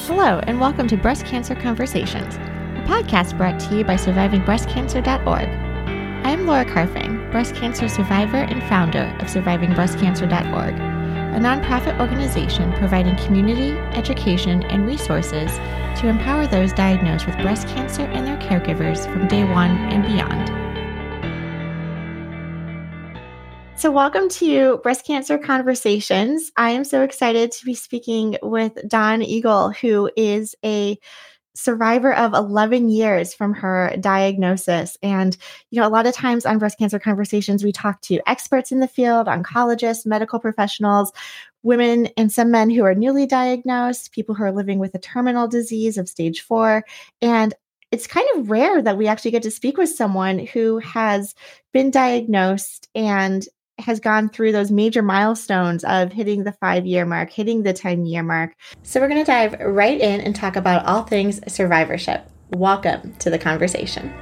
Hello, and welcome to Breast Cancer Conversations, a podcast brought to you by SurvivingBreastCancer.org. I am Laura Carfing, breast cancer survivor and founder of SurvivingBreastCancer.org, a nonprofit organization providing community, education, and resources to empower those diagnosed with breast cancer and their caregivers from day one and beyond. So welcome to Breast Cancer Conversations. I am so excited to be speaking with Dawn Eagle, who is a survivor of 11 years from her diagnosis. And, a lot of times on Breast Cancer Conversations, we talk to experts in the field, oncologists, medical professionals, women and some men who are newly diagnosed, people who are living with a terminal disease of stage 4. And it's kind of rare that we actually get to speak with someone who has been diagnosed and has gone through those major milestones of hitting the 5-year mark, hitting the 10-year mark. So we're going to dive right in and talk about all things survivorship. Welcome to the conversation.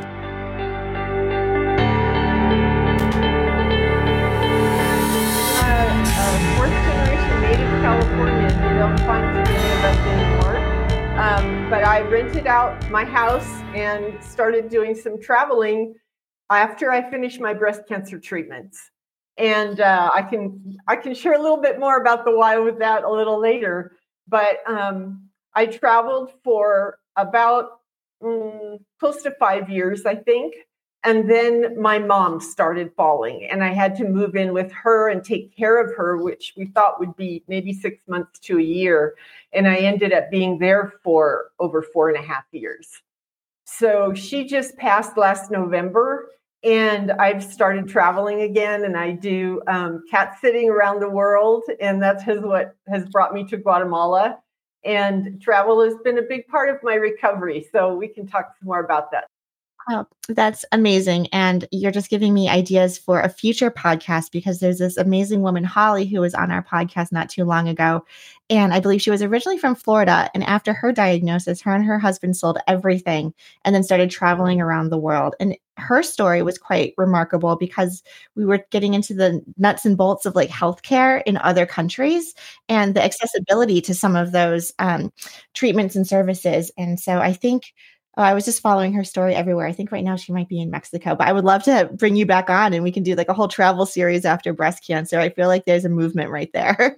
Fourth generation native Californian. You don't find too many of us anymore. But I rented out my house and started doing some traveling after I finished my breast cancer treatments. And I can share a little bit more about the why with that a little later. But I traveled for about close to 5 years, I think. And then my mom started falling, and I had to move in with her and take care of her, which we thought would be maybe 6 months to a year. And I ended up being there for over 4.5 years. So she just passed last November. And I've started traveling again, and I do cat sitting around the world, and that's what has brought me to Guatemala. And travel has been a big part of my recovery, so we can talk some more about that. Oh, that's amazing. And you're just giving me ideas for a future podcast, because there's this amazing woman, Holly, who was on our podcast not too long ago. And I believe she was originally from Florida. And after her diagnosis, her and her husband sold everything and then started traveling around the world. And her story was quite remarkable, because we were getting into the nuts and bolts of like healthcare in other countries and the accessibility to some of those treatments and services. And so I think I was just following her story everywhere. I think right now she might be in Mexico, but I would love to bring you back on and we can do like a whole travel series after breast cancer. I feel like there's a movement right there.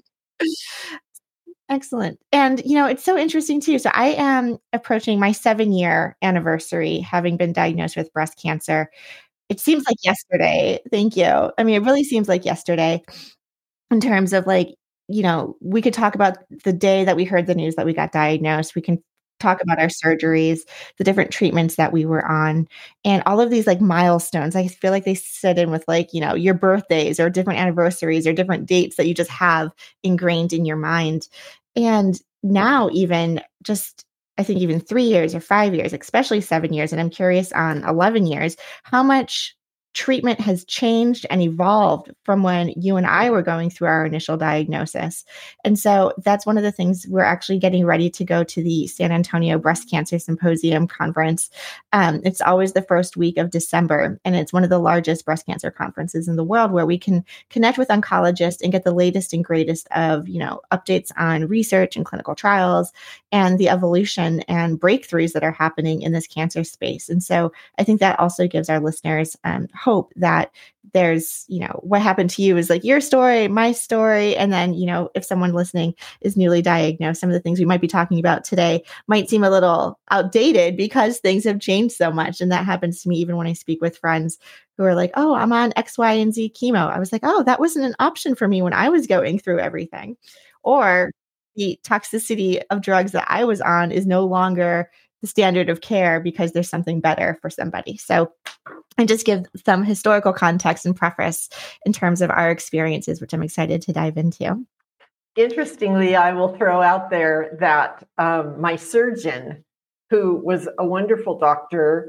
Excellent. And, it's so interesting too. So I am approaching my 7-year anniversary, having been diagnosed with breast cancer. It seems like yesterday. Thank you. I mean, it really seems like yesterday in terms of like, we could talk about the day that we heard the news that we got diagnosed. We can talk about our surgeries, the different treatments that we were on, and all of these like milestones. I feel like they sit in with like, your birthdays or different anniversaries or different dates that you just have ingrained in your mind. And now even just, I think even 3 years or 5 years, especially 7 years, and I'm curious on 11 years, how much treatment has changed and evolved from when you and I were going through our initial diagnosis. And so that's one of the things we're actually getting ready to go to the San Antonio Breast Cancer Symposium conference. It's always the first week of December, and it's one of the largest breast cancer conferences in the world, where we can connect with oncologists and get the latest and greatest of, updates on research and clinical trials and the evolution and breakthroughs that are happening in this cancer space. And so I think that also gives our listeners hope that there's, what happened to you is like your story, my story. And then, if someone listening is newly diagnosed, some of the things we might be talking about today might seem a little outdated because things have changed so much. And that happens to me even when I speak with friends who are like, oh, I'm on X, Y, and Z chemo. I was like, oh, that wasn't an option for me when I was going through everything. Or the toxicity of drugs that I was on is no longer the standard of care because there's something better for somebody. So and just give some historical context and preface in terms of our experiences, which I'm excited to dive into. Interestingly, I will throw out there that my surgeon, who was a wonderful doctor,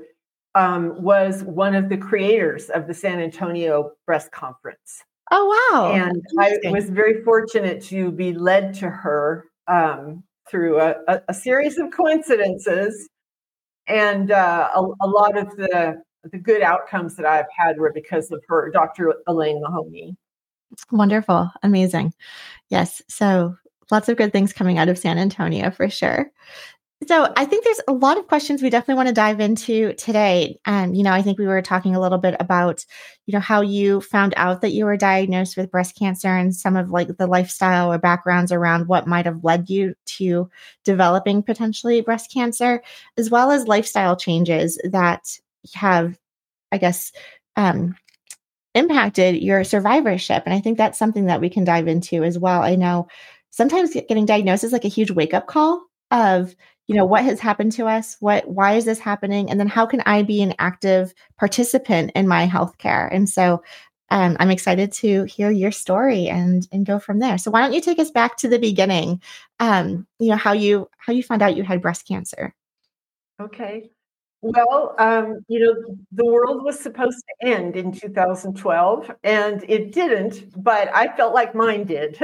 was one of the creators of the San Antonio Breast Conference. Oh, wow. And I was very fortunate to be led to her through a series of coincidences. And a lot of the good outcomes that I've had were because of her, Dr. Elaine Mahoney. Wonderful. Amazing. Yes. So Lots of good things coming out of San Antonio for sure. So I think there's a lot of questions we definitely want to dive into today. I think we were talking a little bit about, how you found out that you were diagnosed with breast cancer and some of like the lifestyle or backgrounds around what might have led you to developing potentially breast cancer, as well as lifestyle changes that have, I guess, impacted your survivorship. And I think that's something that we can dive into as well. I know sometimes getting diagnosed is like a huge wake up call of, what has happened to us? Why is this happening? And then how can I be an active participant in my healthcare? And so I'm excited to hear your story and go from there. So why don't you take us back to the beginning? How you found out you had breast cancer. Okay. Well, the world was supposed to end in 2012, and it didn't, but I felt like mine did.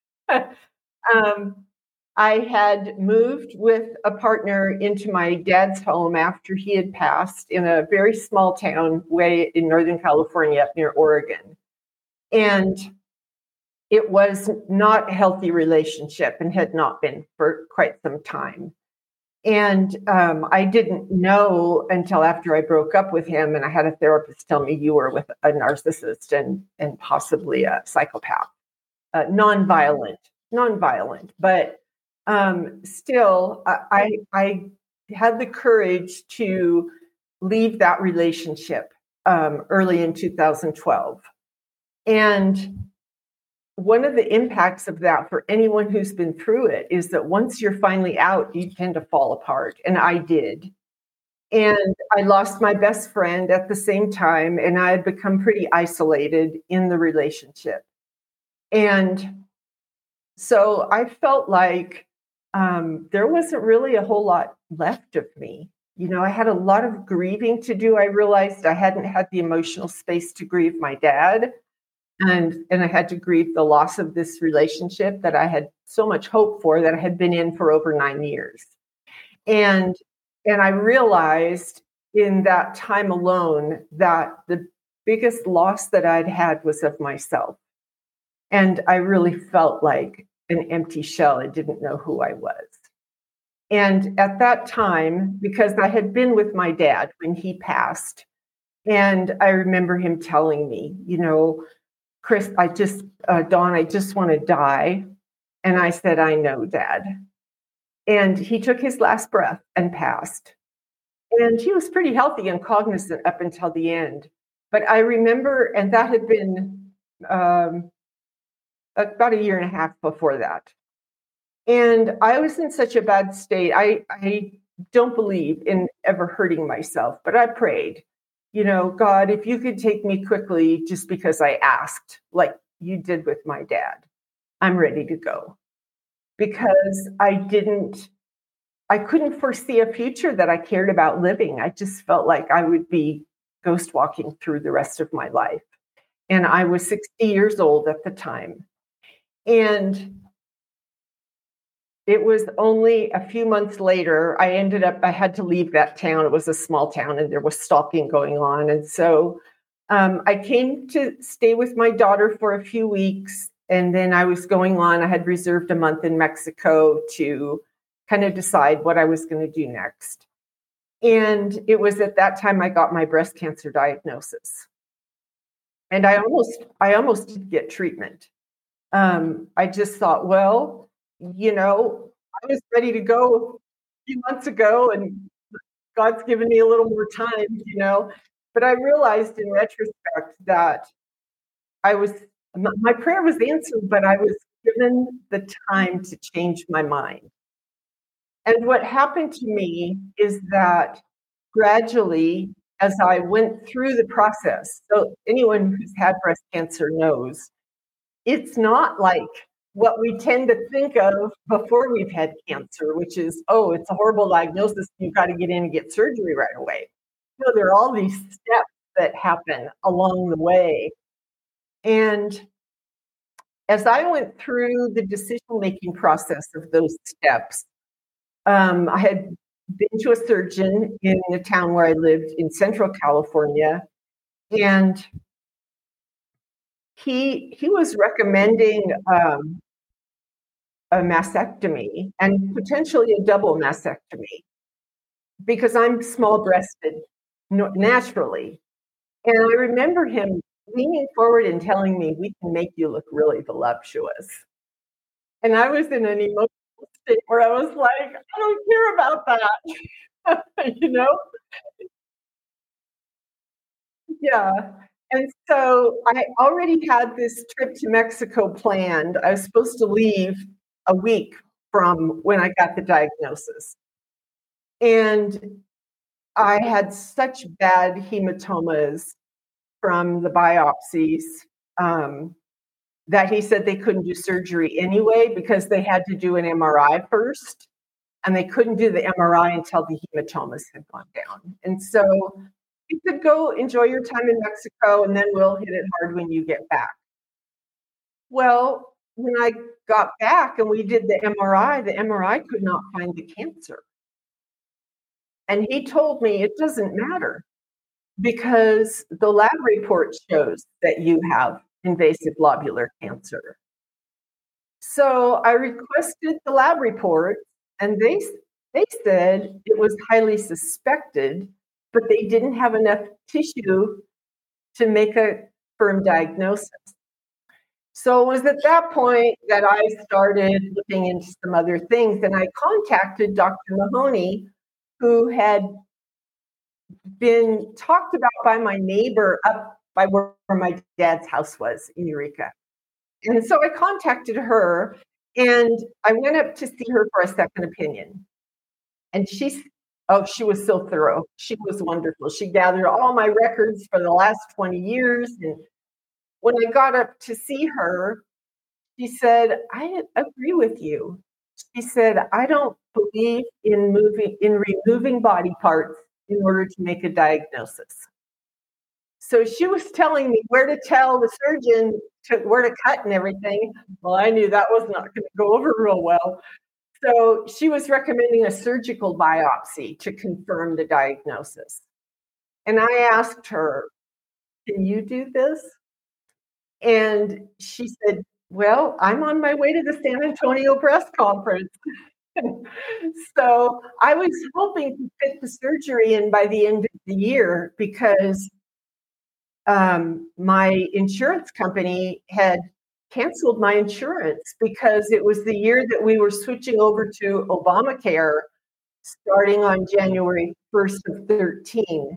I had moved with a partner into my dad's home after he had passed in a very small town way in Northern California, up near Oregon. And it was not a healthy relationship and had not been for quite some time. And I didn't know until after I broke up with him, and I had a therapist tell me, you were with a narcissist and possibly a psychopath, nonviolent, but still, I had the courage to leave that relationship early in 2012. And one of the impacts of that for anyone who's been through it is that once you're finally out, you tend to fall apart. And I did. And I lost my best friend at the same time, and I had become pretty isolated in the relationship. And so I felt like there wasn't really a whole lot left of me. I had a lot of grieving to do. I realized I hadn't had the emotional space to grieve my dad. And I had to grieve the loss of this relationship that I had so much hope for, that I had been in for over 9 years. And I realized in that time alone that the biggest loss that I'd had was of myself. And I really felt like an empty shell. I didn't know who I was. And at that time, because I had been with my dad when he passed, and I remember him telling me, Chris, Dawn, I just want to die. And I said, I know, Dad. And he took his last breath and passed. And he was pretty healthy and cognizant up until the end. But I remember, and that had been about a year and a half before that. And I was in such a bad state. I don't believe in ever hurting myself, but I prayed. God, if you could take me quickly just because I asked, like you did with my dad, I'm ready to go. Because I couldn't foresee a future that I cared about living. I just felt like I would be ghost walking through the rest of my life. And I was 60 years old at the time. And it was only a few months later, I had to leave that town. It was a small town and there was stalking going on. And so I came to stay with my daughter for a few weeks. And then I was going on. I had reserved a month in Mexico to kind of decide what I was going to do next. And it was at that time I got my breast cancer diagnosis. And I almost did get treatment. I just thought, well, I was ready to go a few months ago, and God's given me a little more time, But I realized in retrospect that my prayer was answered, but I was given the time to change my mind. And what happened to me is that gradually, as I went through the process, so anyone who's had breast cancer knows, it's not like what we tend to think of before we've had cancer, which is, it's a horrible diagnosis, you've got to get in and get surgery right away. There are all these steps that happen along the way. And as I went through the decision-making process of those steps, I had been to a surgeon in the town where I lived in Central California, and he was recommending a mastectomy and potentially a double mastectomy because I'm small breasted naturally. And I remember him leaning forward and telling me, "We can make you look really voluptuous." And I was in an emotional state where I was like, "I don't care about that." You know? Yeah. And so I already had this trip to Mexico planned. I was supposed to leave a week from when I got the diagnosis. And I had such bad hematomas from the biopsies, um, that he said they couldn't do surgery anyway because they had to do an MRI first, and they couldn't do the MRI until the hematomas had gone down. And so he said, "Go enjoy your time in Mexico, and then we'll hit it hard when you get back." Well, when I got back and we did the MRI could not find the cancer. And he told me it doesn't matter because the lab report shows that you have invasive lobular cancer. So I requested the lab report, and they said it was highly suspected, but they didn't have enough tissue to make a firm diagnosis. So it was at that point that I started looking into some other things, and I contacted Dr. Mahoney, who had been talked about by my neighbor up by where my dad's house was in Eureka. And so I contacted her, and I went up to see her for a second opinion. And she was so thorough. She was wonderful. She gathered all my records for the last 20 years. And when I got up to see her, she said, "I agree with you." She said, "I don't believe in removing body parts in order to make a diagnosis." So she was telling me where to tell the surgeon where to cut and everything. Well, I knew that was not going to go over real well. So she was recommending a surgical biopsy to confirm the diagnosis. And I asked her, "Can you do this?" And she said, "Well, I'm on my way to the San Antonio Breast Conference." So I was hoping to fit the surgery in by the end of the year because my insurance company had canceled my insurance because it was the year that we were switching over to Obamacare starting on January 1st of 13.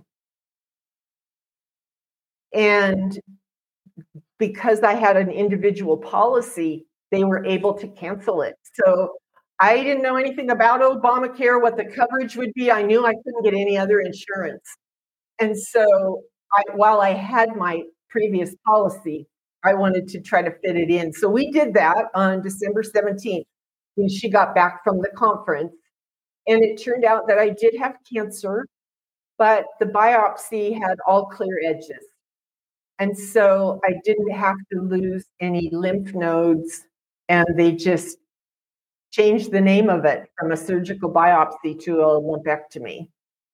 And because I had an individual policy, they were able to cancel it. So I didn't know anything about Obamacare, what the coverage would be. I knew I couldn't get any other insurance. And so while I had my previous policy, I wanted to try to fit it in. So we did that on December 17th when she got back from the conference. And it turned out that I did have cancer, but the biopsy had all clear edges. And so I didn't have to lose any lymph nodes, and they just changed the name of it from a surgical biopsy to a lumpectomy.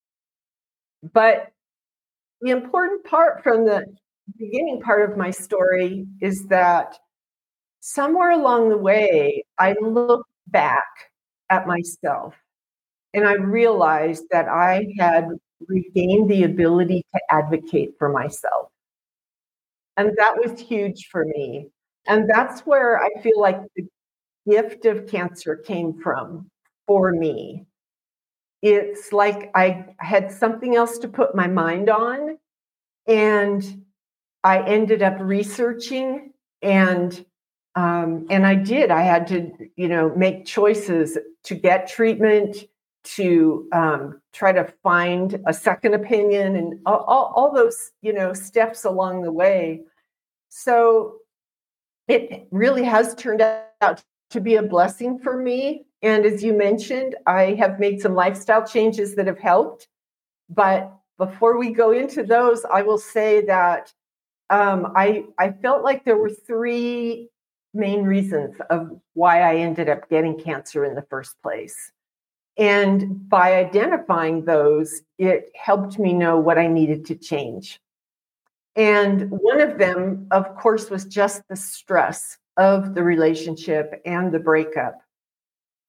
But the important part from the beginning part of my story is that somewhere along the way, I looked back at myself and I realized that I had regained the ability to advocate for myself. And that was huge for me. And that's where I feel like the gift of cancer came from for me. It's like I had something else to put my mind on, and I ended up researching, and I did. I had to, make choices to get treatment, to try to find a second opinion, and all those, steps along the way. So it really has turned out to be a blessing for me. And as you mentioned, I have made some lifestyle changes that have helped. But before we go into those, I will say that I felt like there were three main reasons of why I ended up getting cancer in the first place. And by identifying those, it helped me know what I needed to change. And one of them, of course, was just the stress of the relationship and the breakup.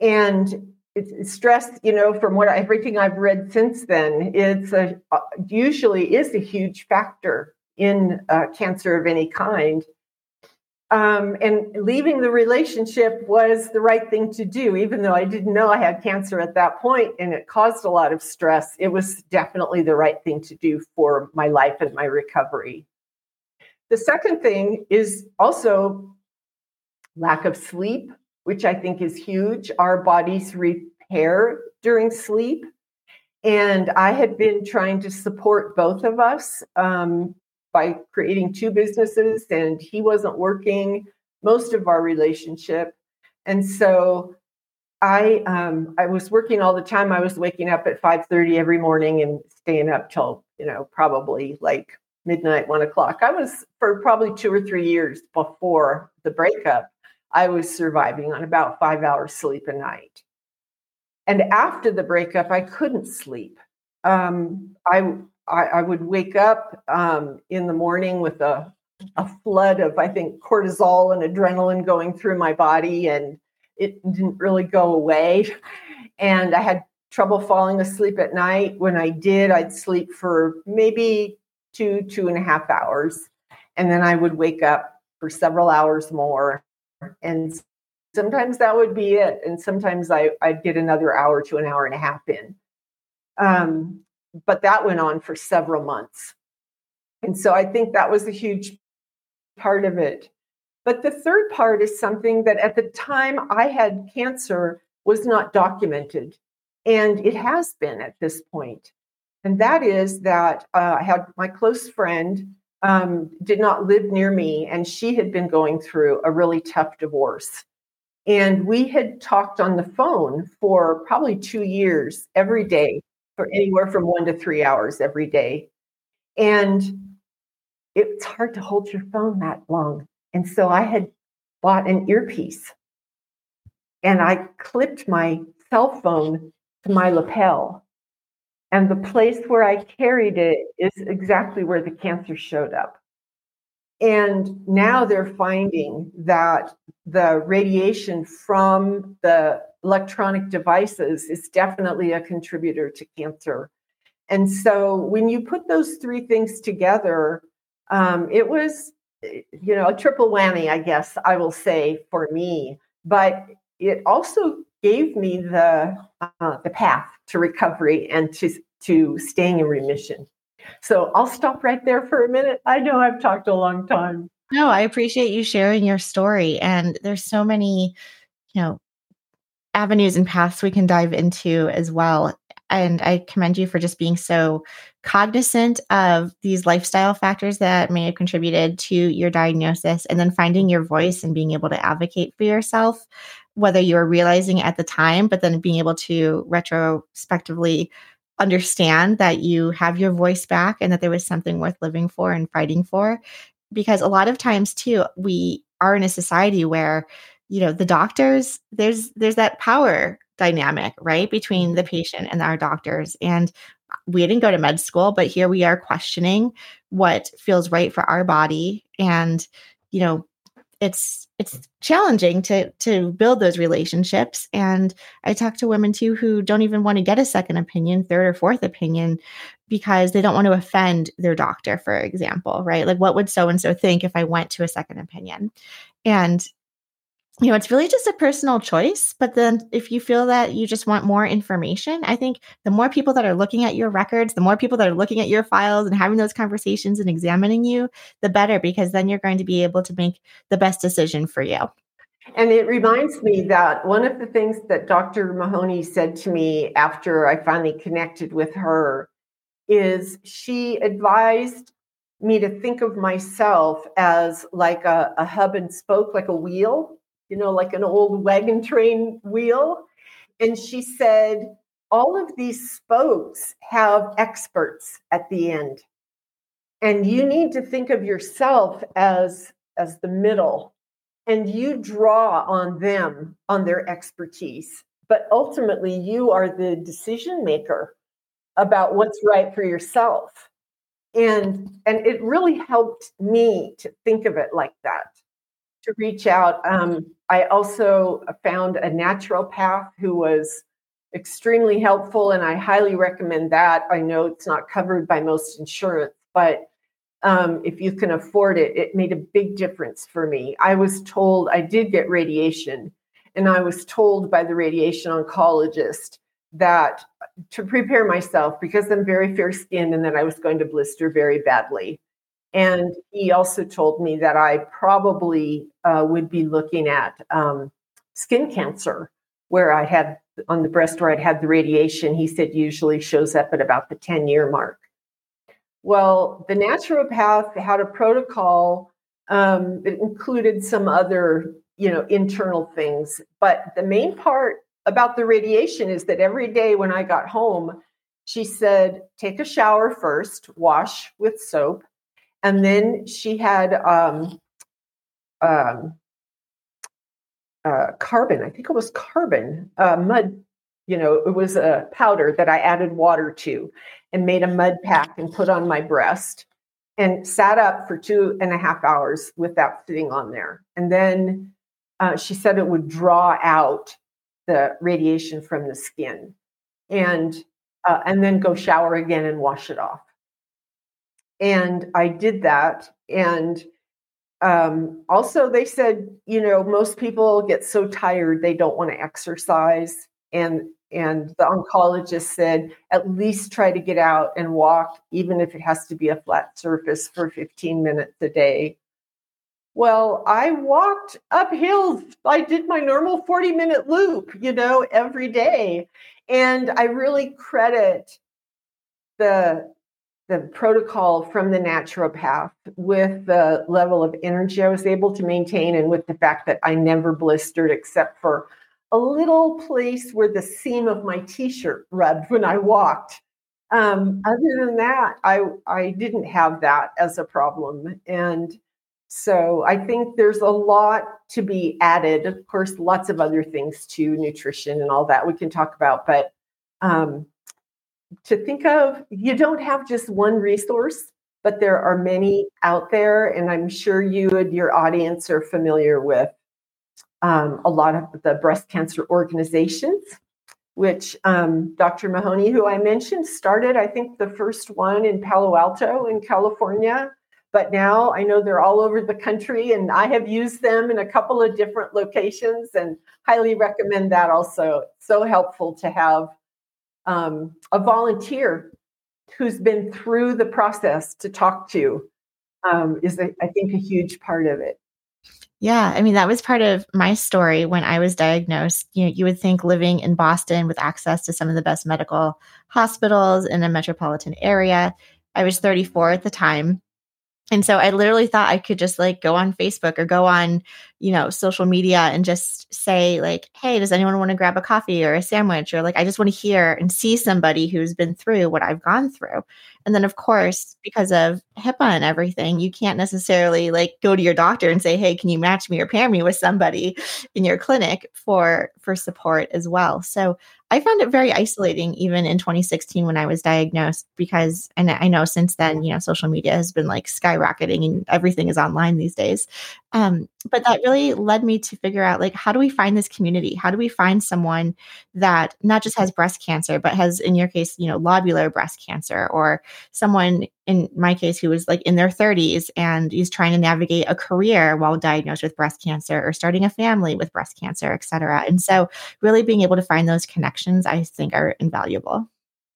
And it's stress, from everything I've read since then, usually is a huge factor in cancer of any kind. And leaving the relationship was the right thing to do, even though I didn't know I had cancer at that point and it caused a lot of stress. It was definitely the right thing to do for my life and my recovery. The second thing is also lack of sleep, which I think is huge. Our bodies repair during sleep. And I had been trying to support both of us by creating two businesses, and he wasn't working most of our relationship. And so I was working all the time. I was waking up at 5:30 every morning and staying up till, probably like midnight, 1:00. I was, for probably 2 or 3 years before the breakup, I was surviving on about 5 hours sleep a night. And after the breakup, I couldn't sleep. I would wake up in the morning with a flood of, I think, cortisol and adrenaline going through my body, and it didn't really go away. And I had trouble falling asleep at night. When I did, I'd sleep for maybe 2.5 hours. And then I would wake up for several hours more. And sometimes that would be it. And sometimes I'd get another hour to an hour and a half in. But that went on for several months. And so I think that was a huge part of it. But the third part is something that at the time I had cancer was not documented. And it has been at this point. And that is that I had my close friend did not live near me, and she had been going through a really tough divorce. And we had talked on the phone for probably 2 years every day, for anywhere from 1 to 3 hours every day. And it's hard to hold your phone that long. And so I had bought an earpiece and I clipped my cell phone to my lapel. And the place where I carried it is exactly where the cancer showed up. And now they're finding that the radiation from the electronic devices is definitely a contributor to cancer. And so when you put those three things together, it was, a triple whammy, I guess I will say, for me. But it also gave me the path to recovery and to staying in remission. So I'll stop right there for a minute. I know I've talked a long time. No, I appreciate you sharing your story. And there's so many, avenues and paths we can dive into as well. And I commend you for just being so cognizant of these lifestyle factors that may have contributed to your diagnosis, and then finding your voice and being able to advocate for yourself, whether you were realizing it at the time, but then being able to retrospectively understand that you have your voice back and that there was something worth living for and fighting for. Because a lot of times too, we are in a society where, the doctors, there's that power dynamic, right, between the patient and our doctors. And we didn't go to med school, but here we are questioning what feels right for our body. And, it's challenging to build those relationships. And I talk to women too who don't even want to get a second opinion, third or fourth opinion, because they don't want to offend their doctor, for example, right? Like, what would so-and-so think if I went to a second opinion? And it's really just a personal choice. But then if you feel that you just want more information, I think the more people that are looking at your records, the more people that are looking at your files and having those conversations and examining you, the better, because then you're going to be able to make the best decision for you. And it reminds me that one of the things that Dr. Mahoney said to me after I finally connected with her is she advised me to think of myself as like a hub and spoke, like a wheel, like an old wagon train wheel. And she said, all of these spokes have experts at the end. And you need to think of yourself as the middle. And you draw on them, on their expertise. But ultimately, you are the decision maker about what's right for yourself. And it really helped me to think of it like that. to reach out. I also found a naturopath who was extremely helpful, and I highly recommend that. I know it's not covered by most insurance, but if you can afford it, it made a big difference for me. I was told I did get radiation, and I was told by the radiation oncologist that to prepare myself because I'm very fair skinned and that I was going to blister very badly. And he also told me that I probably would be looking at skin cancer, where I had on the breast where I'd had the radiation. He said usually shows up at about the 10-year mark. Well, the naturopath had a protocol that included some other, internal things. But the main part about the radiation is that every day when I got home, she said, take a shower first, wash with soap. And then she had carbon, I think it was carbon, mud, it was a powder that I added water to and made a mud pack and put on my breast and sat up for 2.5 hours with that sitting on there. And then she said it would draw out the radiation from the skin and then go shower again and wash it off. And I did that. And also they said, most people get so tired, they don't want to exercise. And the oncologist said, at least try to get out and walk, even if it has to be a flat surface for 15 minutes a day. Well, I walked up hills. I did my normal 40-minute loop, every day. And I really credit the protocol from the naturopath with the level of energy I was able to maintain and with the fact that I never blistered except for a little place where the seam of my t-shirt rubbed when I walked. Other than that, I didn't have that as a problem. And so I think there's a lot to be added. Of course, lots of other things too, nutrition and all that we can talk about. But to think of, you don't have just one resource, but there are many out there. And I'm sure you and your audience are familiar with a lot of the breast cancer organizations, which Dr. Mahoney, who I mentioned, started, I think, the first one in Palo Alto in California. But now I know they're all over the country, and I have used them in a couple of different locations and highly recommend that also. It's so helpful to have a volunteer who's been through the process to talk to is, I think, a huge part of it. Yeah, I mean, that was part of my story when I was diagnosed. You would think living in Boston with access to some of the best medical hospitals in a metropolitan area. I was 34 at the time. And so I literally thought I could just go on Facebook or go on, social media and just say hey, does anyone want to grab a coffee or a sandwich? Or I just want to hear and see somebody who's been through what I've gone through. And then of course, because of HIPAA and everything, you can't necessarily go to your doctor and say, hey, can you match me or pair me with somebody in your clinic for support as well. So I found it very isolating even in 2016 when I was diagnosed because, and I know since then, social media has been skyrocketing and everything is online these days. But that really led me to figure out how do we find this community? How do we find someone that not just has breast cancer, but has, in your case, lobular breast cancer, or someone in my case who was in their 30s and is trying to navigate a career while diagnosed with breast cancer or starting a family with breast cancer, et cetera. And so really being able to find those connections, I think, are invaluable.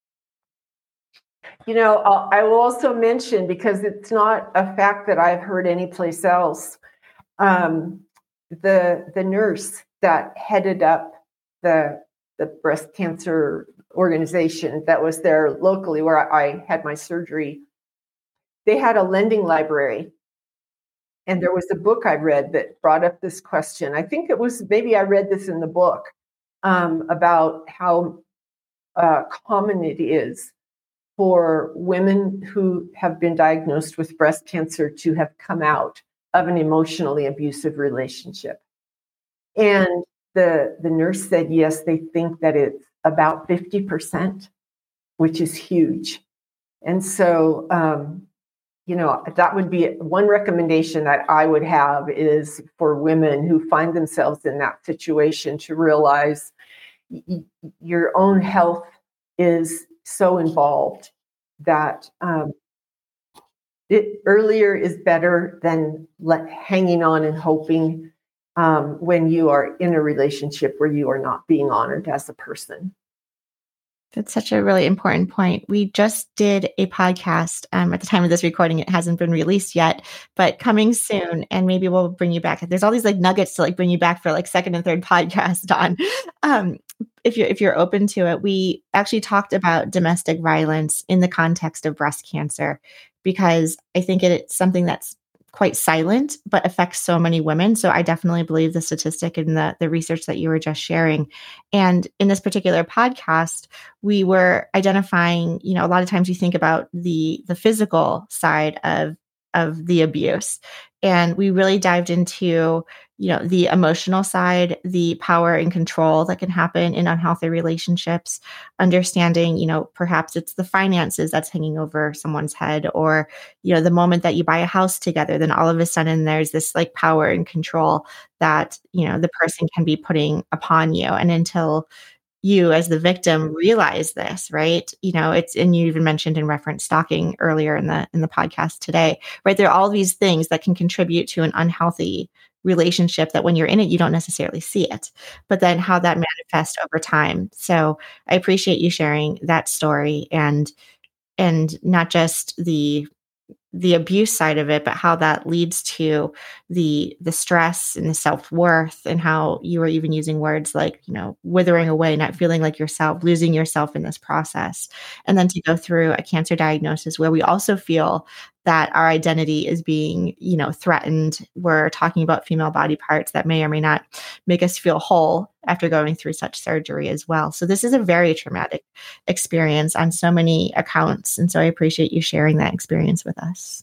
I will also mention, because it's not a fact that I've heard anyplace else, the nurse that headed up the breast cancer organization that was there locally where I had my surgery, they had a lending library. And there was a book I read that brought up this question. I think it was, maybe I read this in the book, about how common it is for women who have been diagnosed with breast cancer to have come out of an emotionally abusive relationship. And the nurse said, yes, they think that it's about 50%, which is huge. And so that would be one recommendation that I would have, is for women who find themselves in that situation to realize your own health is so involved that earlier is better than hanging on and hoping when you are in a relationship where you are not being honored as a person. That's such a really important point. We just did a podcast at the time of this recording. It hasn't been released yet, but coming soon. And maybe we'll bring you back. There's all these like nuggets to like bring you back for like second and third podcast on. If you're open to it, we actually talked about domestic violence in the context of breast cancer, because I think it's something that's quite silent, but affects so many women. So I definitely believe the statistic and the research that you were just sharing. And in this particular podcast, we were identifying, a lot of times you think about the physical side of the abuse. And we really dived into, the emotional side, the power and control that can happen in unhealthy relationships, understanding, perhaps it's the finances that's hanging over someone's head, or, the moment that you buy a house together, then all of a sudden there's this like power and control that, the person can be putting upon you. And until you as the victim realize this, right? And you even mentioned in reference stalking earlier in the podcast today, right? There are all these things that can contribute to an unhealthy relationship that when you're in it, you don't necessarily see it, but then how that manifests over time. So I appreciate you sharing that story, and not just the abuse side of it, but how that leads to the stress and the self-worth, and how you were even using words like, withering away, not feeling like yourself, losing yourself in this process. And then to go through a cancer diagnosis where we also feel that our identity is being, threatened. We're talking about female body parts that may or may not make us feel whole after going through such surgery as well. So this is a very traumatic experience on so many accounts. And so I appreciate you sharing that experience with us.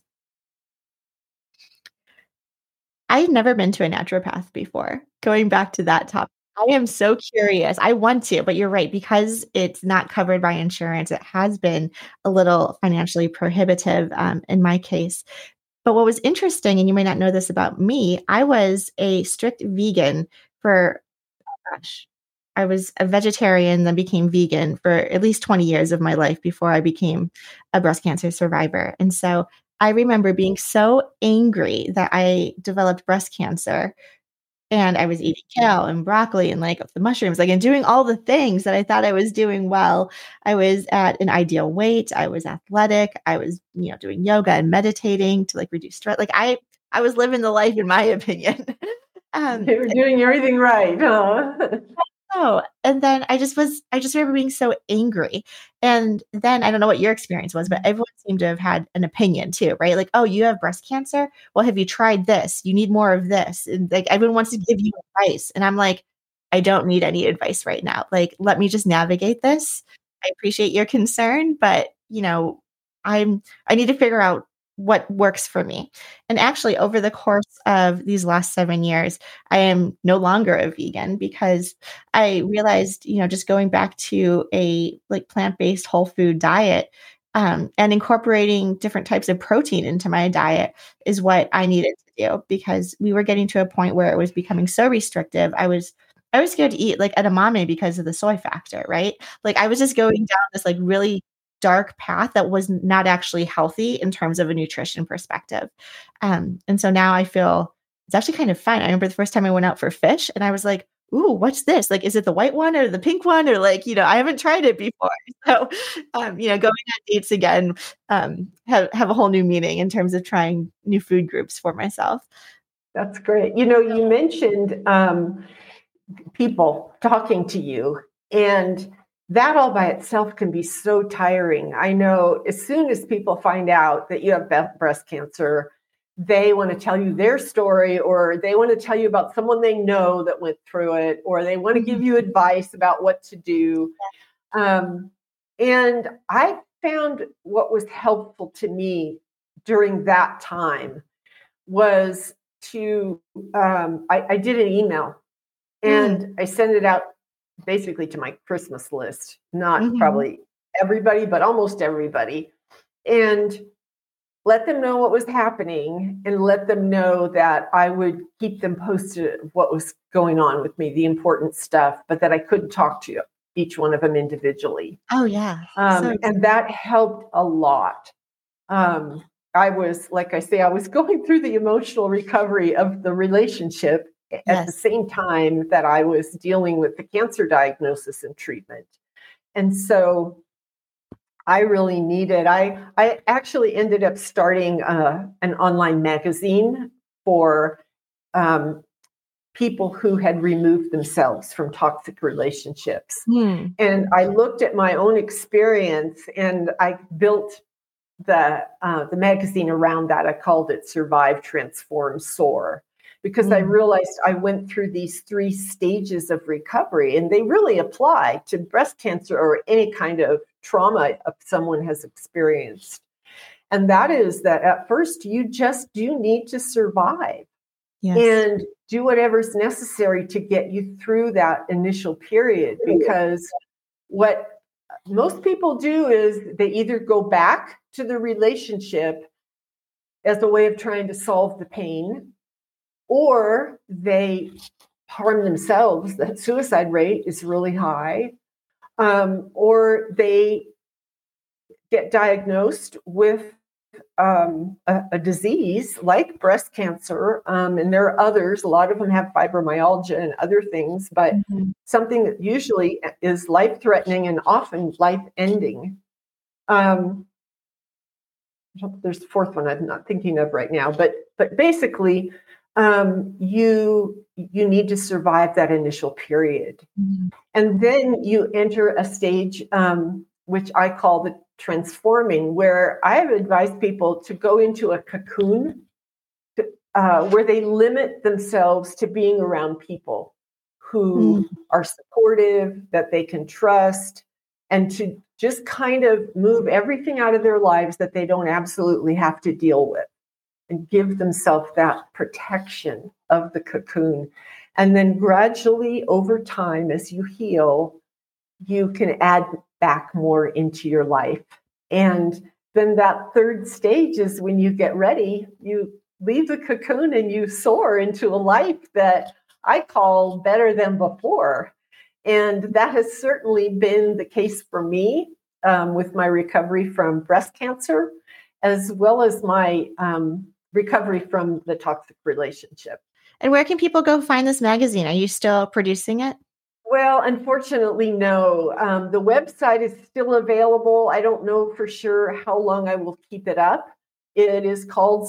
I've never been to a naturopath before. Going back to that topic, I am so curious. I want to, but you're right, because it's not covered by insurance, it has been a little financially prohibitive in my case. But what was interesting, and you may not know this about me, I was a strict vegan for, gosh, I was a vegetarian, then became vegan for at least 20 years of my life before I became a breast cancer survivor. And so I remember being so angry that I developed breast cancer, and I was eating kale and broccoli and like the mushrooms, like, and doing all the things that I thought I was doing well. I was at an ideal weight. I was athletic. I was, doing yoga and meditating to like reduce stress. Like I was living the life, in my opinion. You were doing everything right, huh? Oh, and then I just remember being so angry. And then I don't know what your experience was, but everyone seemed to have had an opinion too, right? Like, oh, you have breast cancer? Well, have you tried this? You need more of this. And like everyone wants to give you advice. And I'm like, I don't need any advice right now. Like, let me just navigate this. I appreciate your concern, but I need to figure out what works for me. And actually, over the course of these last 7 years, I am no longer a vegan, because I realized, just going back to a like plant-based whole food diet, and incorporating different types of protein into my diet is what I needed to do, because we were getting to a point where it was becoming so restrictive. I was scared to eat like edamame because of the soy factor, right? Like I was just going down this like really dark path that was not actually healthy in terms of a nutrition perspective. And so now I feel it's actually kind of fun. I remember the first time I went out for fish and I was like, ooh, what's this? Like, is it the white one or the pink one? Or like, I haven't tried it before. So, going on dates again, have a whole new meaning in terms of trying new food groups for myself. That's great. You mentioned people talking to you, and that all by itself can be so tiring. I know as soon as people find out that you have breast cancer, they want to tell you their story, or they want to tell you about someone they know that went through it, or they want to give you advice about what to do. And I found what was helpful to me during that time was to, I did an email, and I sent it out basically to my Christmas list, not probably everybody, but almost everybody. And let them know what was happening and let them know that I would keep them posted of what was going on with me, the important stuff, but that I couldn't talk to each one of them individually. Oh, yeah. And that helped a lot. I was, like I say, I was going through the emotional recovery of the relationship at the same time that I was dealing with the cancer diagnosis and treatment. And so I really needed, I actually ended up starting an online magazine for people who had removed themselves from toxic relationships. And I looked at my own experience and I built the magazine around that. I called it Survive, Transform, Soar, because I realized I went through these 3 stages of recovery, and they really apply to breast cancer or any kind of trauma someone has experienced. And that is that at first you just do need to survive and do whatever's necessary to get you through that initial period, because what most people do is they either go back to the relationship as a way of trying to solve the pain, or they harm themselves. The suicide rate is really high, or they get diagnosed with a disease like breast cancer, and there are others. A lot of them have fibromyalgia and other things, but something that usually is life-threatening and often life-ending. There's a 4th one I'm not thinking of right now, but basically, you need to survive that initial period, and then you enter a stage which I call the transforming, where I have advised people to go into a cocoon where they limit themselves to being around people who are supportive, that they can trust, and to just kind of move everything out of their lives that they don't absolutely have to deal with, and give themselves that protection of the cocoon. And then gradually over time, as you heal, you can add back more into your life. And then that 3rd stage is when you get ready, you leave the cocoon and you soar into a life that I call better than before. And that has certainly been the case for me with my recovery from breast cancer, as well as my recovery from the toxic relationship. And where can people go find this magazine? Are you still producing it? Well, unfortunately, no. The website is still available. I don't know for sure how long I will keep it up. It is called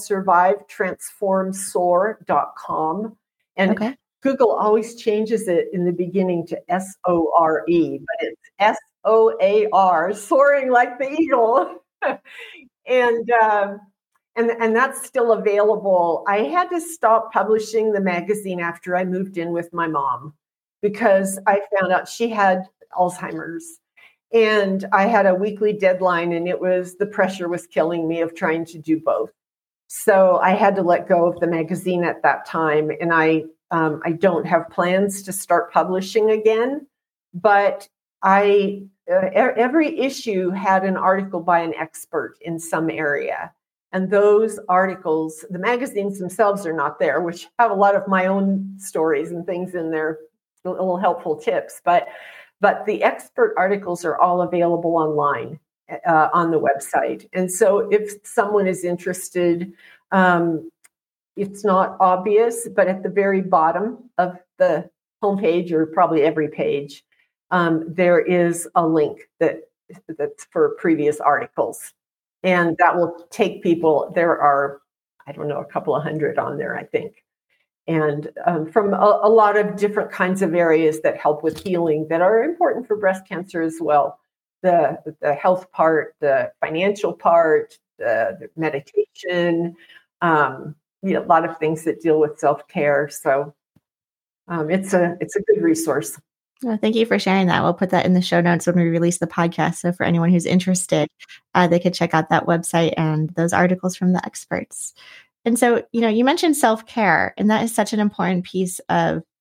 survivetransformsoar.com. And Google always changes it in the beginning to SORE, but it's SOAR, soaring like the eagle. And that's still available. I had to stop publishing the magazine after I moved in with my mom, because I found out she had Alzheimer's, and I had a weekly deadline, and the pressure was killing me of trying to do both. So I had to let go of the magazine at that time, and I don't have plans to start publishing again, but every issue had an article by an expert in some area. And those articles, the magazines themselves are not there, which have a lot of my own stories and things in there, little helpful tips. But the expert articles are all available online on the website. And so if someone is interested, it's not obvious, but at the very bottom of the homepage, or probably every page, there is a link that's for previous articles. And that will take people, there are, I don't know, a couple of hundred on there, I think. And from a lot of different kinds of areas that help with healing that are important for breast cancer as well. The health part, the financial part, the meditation, a lot of things that deal with self-care. So it's a good resource. Well, thank you for sharing that. We'll put that in the show notes when we release the podcast. So for anyone who's interested, they could check out that website and those articles from the experts. And so, you mentioned self-care, and that is such an important piece of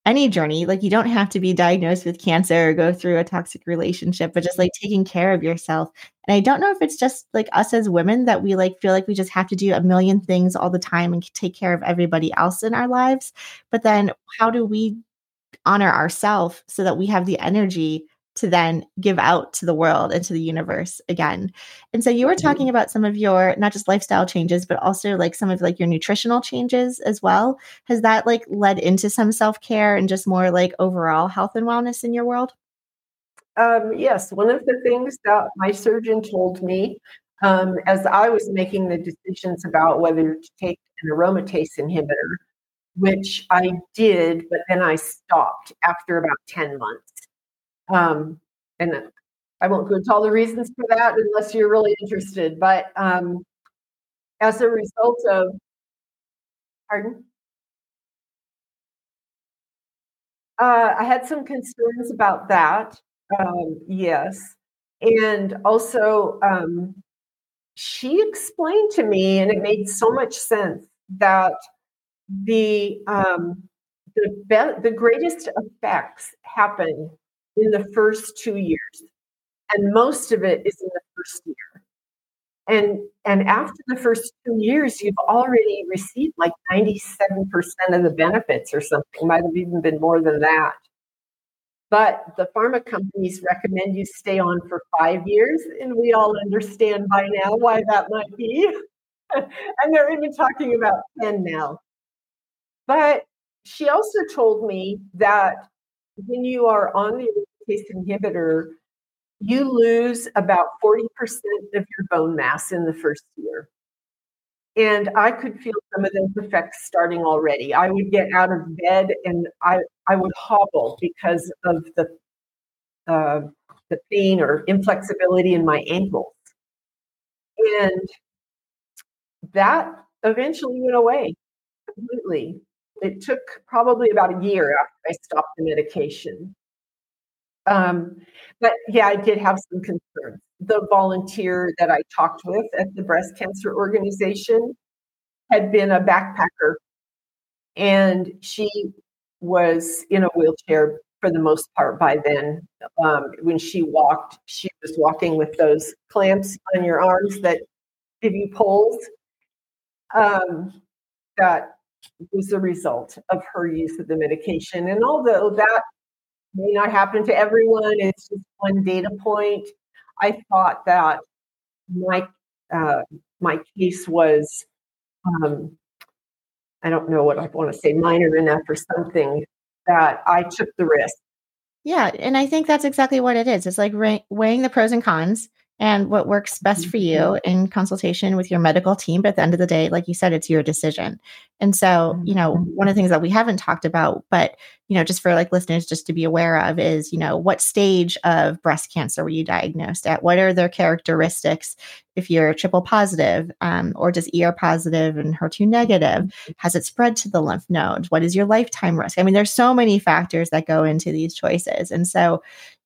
any journey. Like you don't have to be diagnosed with cancer or go through a toxic relationship, but just like taking care of yourself. And I don't know if it's just like us as women that we like feel like we just have to do a million things all the time and take care of everybody else in our lives. But then how do we honor ourselves so that we have the energy to then give out to the world and to the universe again? And so you were talking about some of your not just lifestyle changes, but also like some of like your nutritional changes as well. Has that like led into some self-care and just more like overall health and wellness in your world? Yes, one of the things that my surgeon told me as I was making the decisions about whether to take an aromatase inhibitor, which I did, but then I stopped after about 10 months. And I won't go into all the reasons for that unless you're really interested. But as a result of, pardon? I had some concerns about that. Yes. And also, she explained to me, and it made so much sense, that the the greatest effects happen in the first 2 years, and most of it is in the first year. And after the first 2 years, you've already received like 97% of the benefits or something. Might have even been more than that. But the pharma companies recommend you stay on for 5 years, and we all understand by now why that might be. And they're even talking about 10 now. But she also told me that when you are on the aromatase inhibitor, you lose about 40% of your bone mass in the first year. And I could feel some of those effects starting already. I would get out of bed and I would hobble because of the pain or inflexibility in my ankles. And that eventually went away completely. It took probably about a year after I stopped the medication. But yeah, I did have some concerns. The volunteer that I talked with at the breast cancer organization had been a backpacker, and she was in a wheelchair for the most part by then. When she walked, she was walking with those clamps on your arms that give you pulls. That was the result of her use of the medication. And although that may not happen to everyone, it's just one data point. I thought that my my case was, I don't know what I want to say, minor enough or something that I took the risk. Yeah, and I think that's exactly what it is. It's like weighing the pros and cons and what works best for you in consultation with your medical team. But at the end of the day, like you said, it's your decision. And so, one of the things that we haven't talked about, but, just for like listeners, just to be aware of is, what stage of breast cancer were you diagnosed at? What are their characteristics? If you're triple positive or just ER positive and HER2 negative, has it spread to the lymph nodes? What is your lifetime risk? I mean, there's so many factors that go into these choices. And so,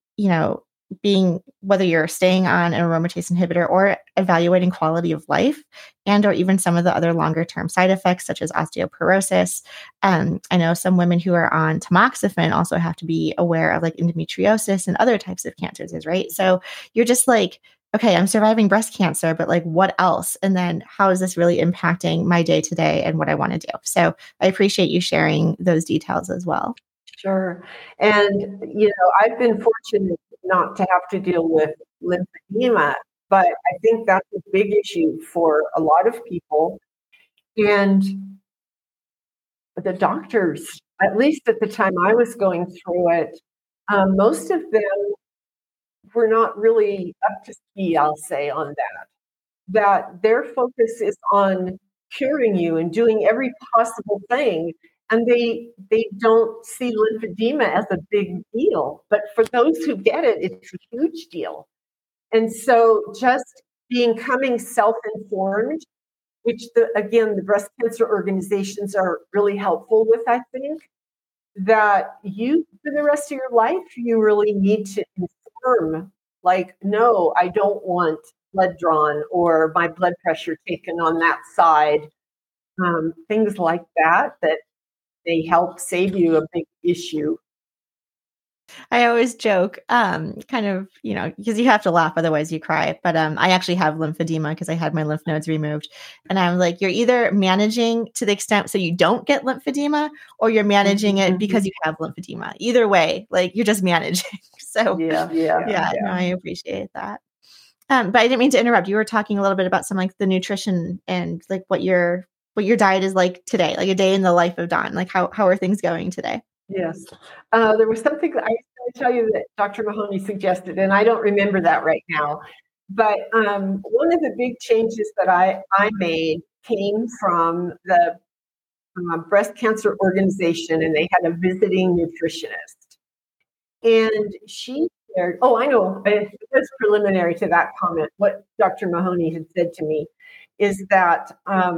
being whether you're staying on an aromatase inhibitor or evaluating quality of life and or even some of the other longer term side effects such as osteoporosis. I know some women who are on tamoxifen also have to be aware of like endometriosis and other types of cancers, right? So you're just like, okay, I'm surviving breast cancer, but like what else? And then how is this really impacting my day to day and what I want to do? So I appreciate you sharing those details as well. Sure. And, I've been fortunate not to have to deal with lymphedema, but I think that's a big issue for a lot of people. And the doctors, at least at the time I was going through it, most of them were not really up to speed, I'll say, on that their focus is on curing you and doing every possible thing. And they don't see lymphedema as a big deal. But for those who get it, it's a huge deal. And so just becoming self-informed, which the breast cancer organizations are really helpful with, I think, that you, for the rest of your life, you really need to inform, like, no, I don't want blood drawn or my blood pressure taken on that side. Things like that they help save you a big issue. I always joke, kind of, because you have to laugh, otherwise you cry. But I actually have lymphedema because I had my lymph nodes removed. And I'm like, you're either managing to the extent so you don't get lymphedema, or you're managing it because you have lymphedema. Either way, like you're just managing. So yeah. No, I appreciate that. But I didn't mean to interrupt. You were talking a little bit about some like the nutrition and like what your diet is like today, like a day in the life of Dawn. Like how are things going today? Yes. There was something that I was going to tell you that Dr. Mahoney suggested, and I don't remember that right now. But one of the big changes that I made came from the breast cancer organization, and they had a visiting nutritionist. And she shared, I know, it's preliminary to that comment. What Dr. Mahoney had said to me is that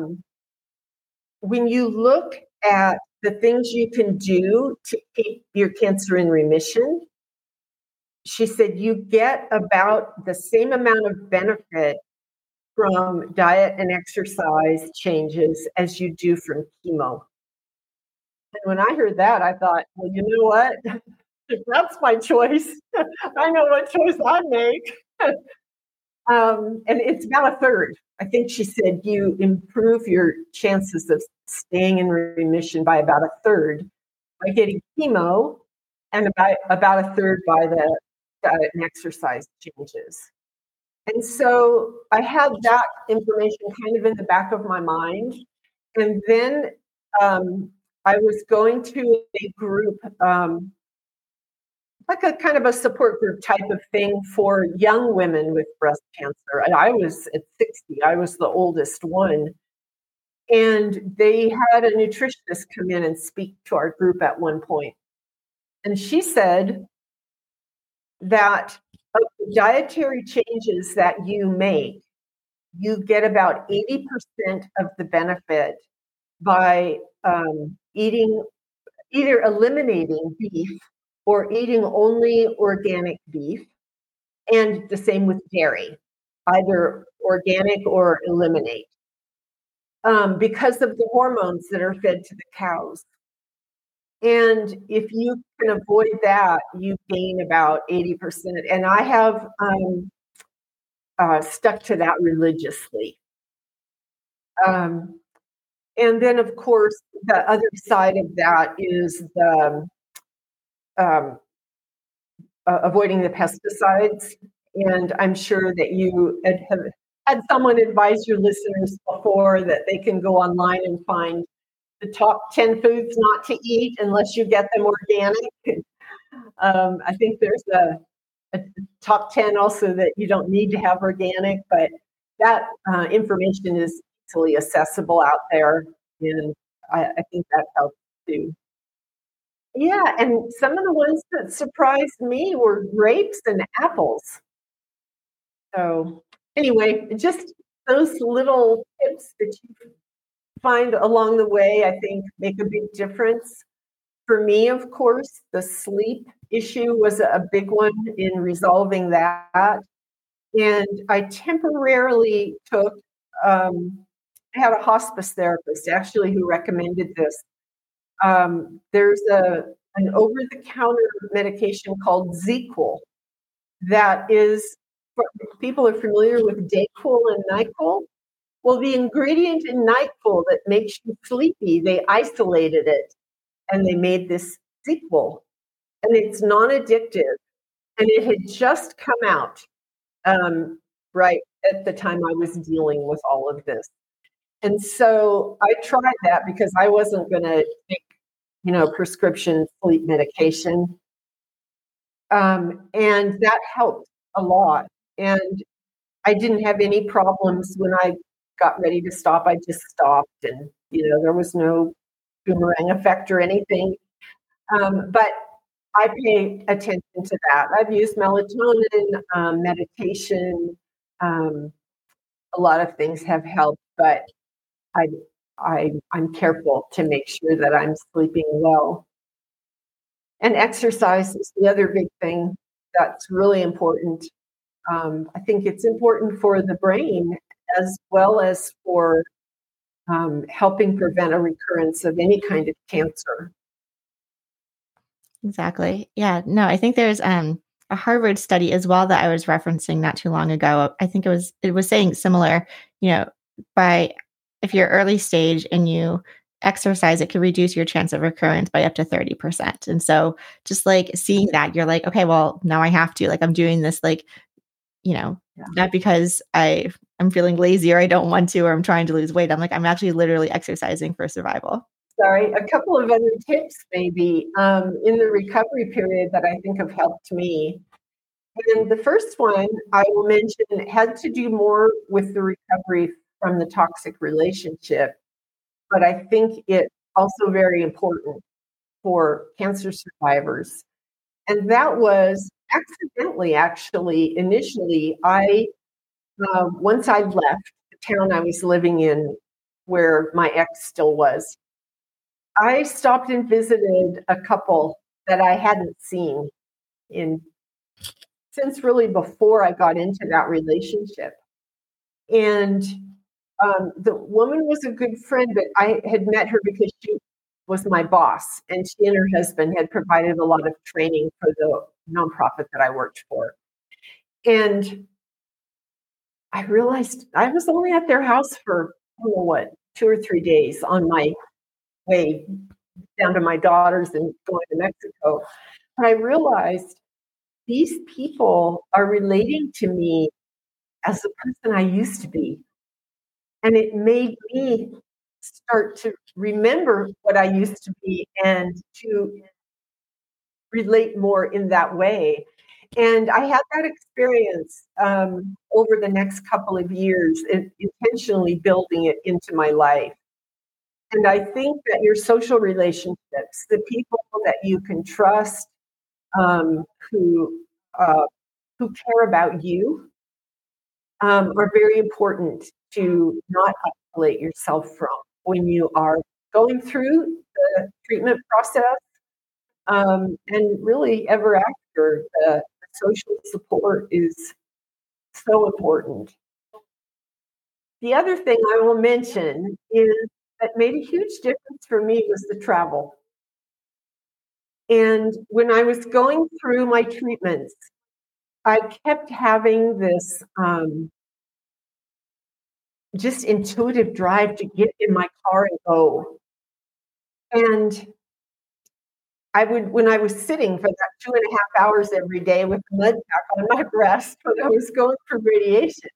when you look at the things you can do to keep your cancer in remission, she said you get about the same amount of benefit from diet and exercise changes as you do from chemo. And when I heard that, I thought, well, you know what? If that's my choice, I know what choice I make. And it's about a third. I think she said you improve your chances of staying in remission by about a third by getting chemo, and about a third by the diet and exercise changes. And so I had that information kind of in the back of my mind. And then I was going to a group, like a kind of a support group type of thing for young women with breast cancer. And I was at 60, I was the oldest one. And they had a nutritionist come in and speak to our group at one point. And she said that of the dietary changes that you make, you get about 80% of the benefit by either eliminating beef or eating only organic beef, and the same with dairy, either organic or eliminate, because of the hormones that are fed to the cows. And if you can avoid that, you gain about 80%. And I have stuck to that religiously. And then, of course, the other side of that is the avoiding the pesticides. And I'm sure that you have had someone advise your listeners before that they can go online and find the top 10 foods not to eat unless you get them organic. I think there's a top 10 also that you don't need to have organic, but that information is easily accessible out there. And I think that helps too. Yeah, and some of the ones that surprised me were grapes and apples. So anyway, just those little tips that you find along the way, I think, make a big difference. For me, of course, the sleep issue was a big one in resolving that. And I temporarily took, I had a hospice therapist actually who recommended this. There's an over-the-counter medication called ZzzQuil that is, people are familiar with Dayquil and NyQuil. Well, the ingredient in NyQuil that makes you sleepy, they isolated it and they made this ZzzQuil. And it's non-addictive. And it had just come out right at the time I was dealing with all of this. And so I tried that because I wasn't going to take, prescription sleep medication. And that helped a lot. And I didn't have any problems when I got ready to stop. I just stopped, and there was no boomerang effect or anything. But I pay attention to that. I've used melatonin, meditation. A lot of things have helped, but I'm careful to make sure that I'm sleeping well. And exercise is the other big thing that's really important. I think it's important for the brain as well as for helping prevent a recurrence of any kind of cancer. Exactly. Yeah. No, I think there's a Harvard study as well that I was referencing not too long ago. I think it was saying similar, by if you're early stage and you exercise, it could reduce your chance of recurrence by up to 30%. And so just like seeing that, you're like, okay, well, now I have to, like, I'm doing this, like, not because I'm feeling lazy or I don't want to, or I'm trying to lose weight. I'm like, I'm actually literally exercising for survival. Sorry, a couple of other tips maybe in the recovery period that I think have helped me. And the first one I will mention had to do more with the recovery from the toxic relationship, but I think it's also very important for cancer survivors. And that was accidentally, actually, initially, once I left the town I was living in where my ex still was, I stopped and visited a couple that I hadn't seen since really before I got into that relationship. And the woman was a good friend, but I had met her because she was my boss, and she and her husband had provided a lot of training for the nonprofit that I worked for. And I realized I was only at their house for, I don't know what, 2 or 3 days on my way down to my daughter's and going to Mexico. But I realized these people are relating to me as the person I used to be. And it made me start to remember what I used to be and to relate more in that way. And I had that experience over the next couple of years, intentionally building it into my life. And I think that your social relationships, the people that you can trust, who care about you, are very important to not isolate yourself from when you are going through the treatment process, and really ever after. The social support is so important. The other thing I will mention is that made a huge difference for me was the travel. And when I was going through my treatments, I kept having this just intuitive drive to get in my car and go. And when I was sitting for that 2.5 hours every day with a mud pack on my breast when I was going through radiation,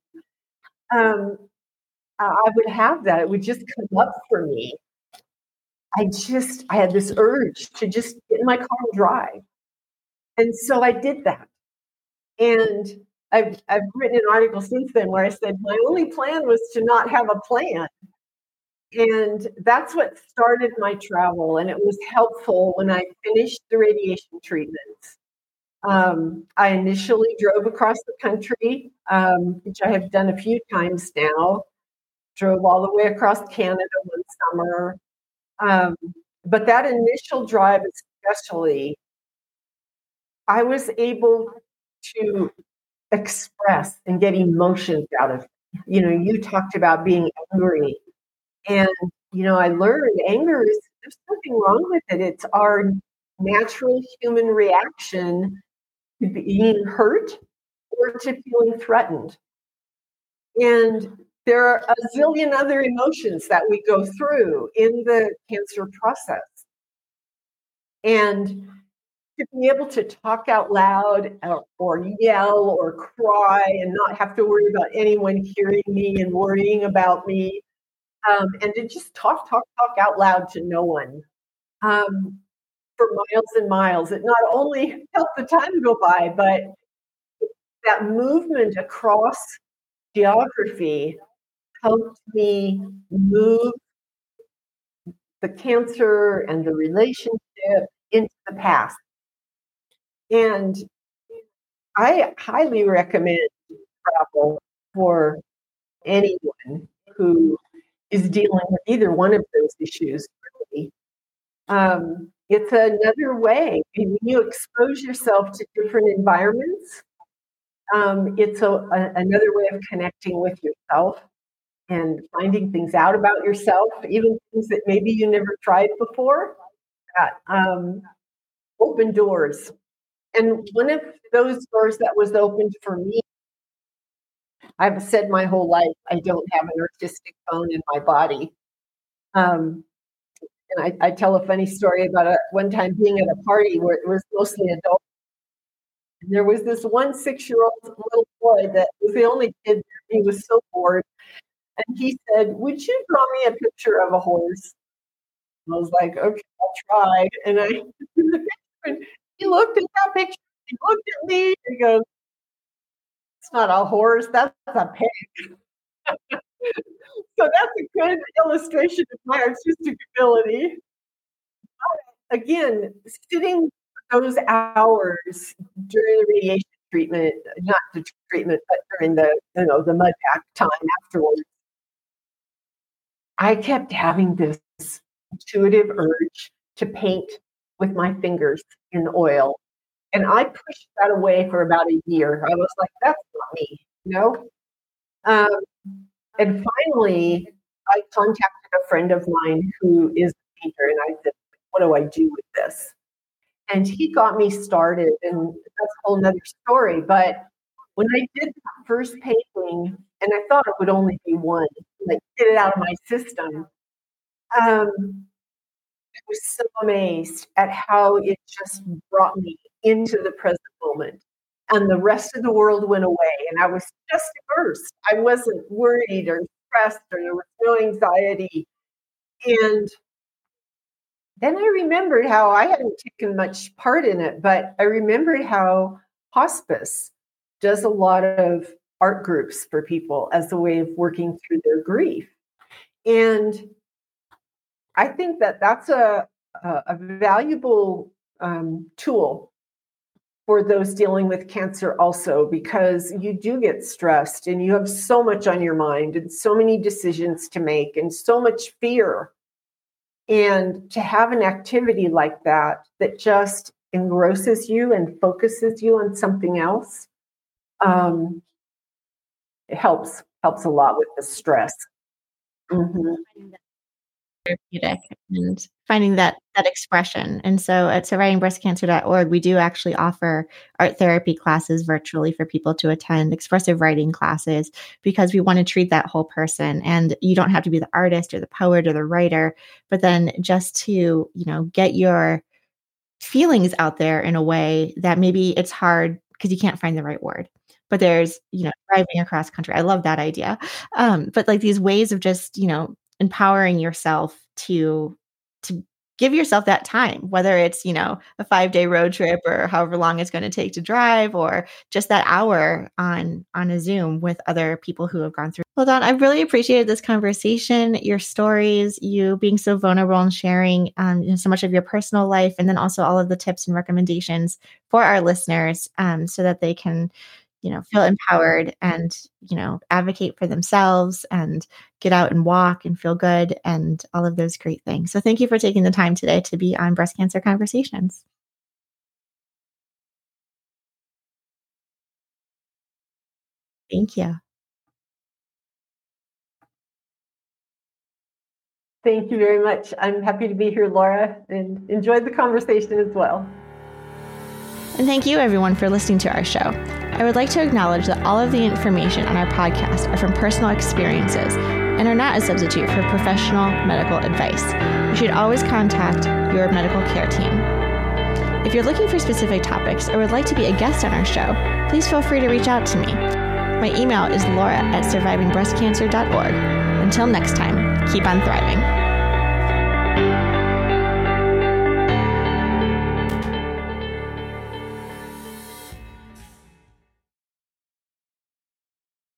I would have that. It would just come up for me. I had this urge to just get in my car and drive. And so I did that. And I've written an article since then where I said my only plan was to not have a plan. And that's what started my travel. And it was helpful when I finished the radiation treatments. I initially drove across the country, which I have done a few times now. Drove all the way across Canada one summer. But that initial drive especially, I was able to express and get emotions out of it. You talked about being angry. And, I learned there's nothing wrong with it. It's our natural human reaction to being hurt or to feeling threatened. And there are a zillion other emotions that we go through in the cancer process. And to be able to talk out loud or yell or cry and not have to worry about anyone hearing me and worrying about me, and to just talk out loud to no one for miles and miles. It not only helped the time go by, but that movement across geography helped me move the cancer and the relationship into the past. And I highly recommend travel for anyone who is dealing with either one of those issues, really. It's another way. When you expose yourself to different environments, it's another way of connecting with yourself. and finding things out about yourself, even things that maybe you never tried before, that open doors. And one of those doors that was opened for me, I've said my whole life, I don't have an artistic bone in my body. And I tell a funny story about one time being at a party where it was mostly adults. And there was this one 6-year-old little boy that was the only kid there. He was so bored. And he said, "Would you draw me a picture of a horse?" And I was like, "Okay, I'll try." And I drew the picture, and he looked at that picture. He looked at me, and he goes, "It's not a horse. That's a pig." So that's a good illustration of my artistic ability. But again, sitting those hours during the radiation treatment, not the treatment, but during the mud pack time afterwards, I kept having this intuitive urge to paint with my fingers in oil. And I pushed that away for about a year. I was like, that's not me, you know? And finally, I contacted a friend of mine who is a painter, and I said, what do I do with this? And he got me started, and that's a whole nother story. But when I did that first painting, and I thought it would only be one, like get it out of my system, I was so amazed at how it just brought me into the present moment. And the rest of the world went away, and I was just immersed. I wasn't worried or stressed, or there was no anxiety. And then I remembered how I hadn't taken much part in it, but I remembered how hospice does a lot of art groups for people as a way of working through their grief. And I think that that's a valuable tool for those dealing with cancer also, because you do get stressed and you have so much on your mind and so many decisions to make and so much fear. And to have an activity like that just engrosses you and focuses you on something else, it helps a lot with the stress. Mm-hmm. Therapeutic and finding that expression. And so at survivingbreastcancer.org, we do actually offer art therapy classes virtually for people to attend, expressive writing classes, because we want to treat that whole person. And you don't have to be the artist or the poet or the writer, but then just to, get your feelings out there in a way that maybe it's hard because you can't find the right word. But there's, driving across country. I love that idea. But like these ways of just, empowering yourself to give yourself that time, whether it's, a 5-day road trip or however long it's going to take to drive, or just that hour on a Zoom with other people who have gone through. Well, Dawn, I really appreciated this conversation, your stories, you being so vulnerable and sharing so much of your personal life, and then also all of the tips and recommendations for our listeners so that they can feel empowered and, advocate for themselves and get out and walk and feel good and all of those great things. So thank you for taking the time today to be on Breast Cancer Conversations. Thank you. Thank you very much. I'm happy to be here, Laura, and enjoyed the conversation as well. And thank you, everyone, for listening to our show. I would like to acknowledge that all of the information on our podcast are from personal experiences and are not a substitute for professional medical advice. You should always contact your medical care team. If you're looking for specific topics or would like to be a guest on our show, please feel free to reach out to me. My email is laura@survivingbreastcancer.org. Until next time, keep on thriving.